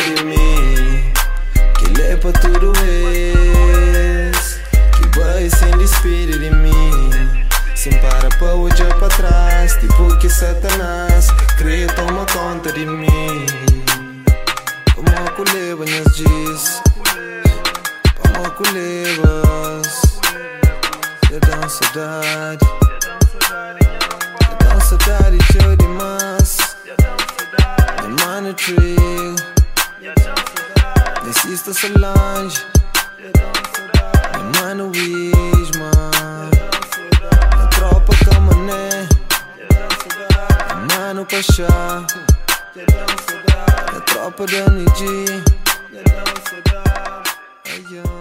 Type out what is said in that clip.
de mim, que lê pra tudo isso, que vai sem despede de mim. Sem para pra olhar pra trás, tipo que Satanás queria tomar conta de mim. Como a culeba nos diz, como a culebas, já dão saudade, já dão saudade de demais. The money tree, desista Solange, the mano Wisma, a tropa Camané, the mano Pachá, a tropa da Niji.